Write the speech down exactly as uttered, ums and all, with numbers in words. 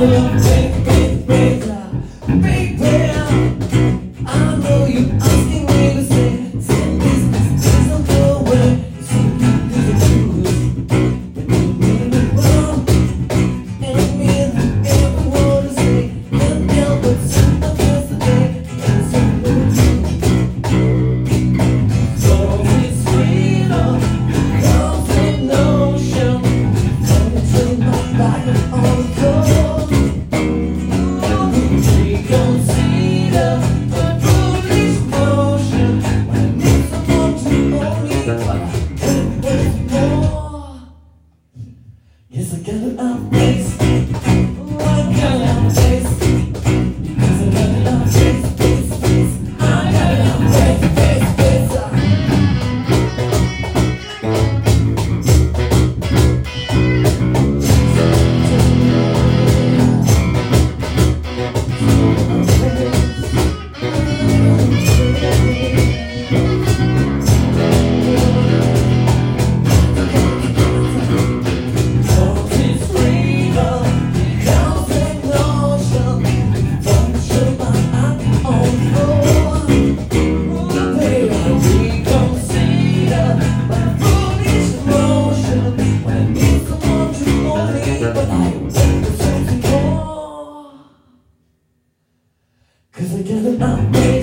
Yes, I got it out face. Oh, I got it out face. Because I got it out face, face, face. I got it out face, face, face. Cause I get it out.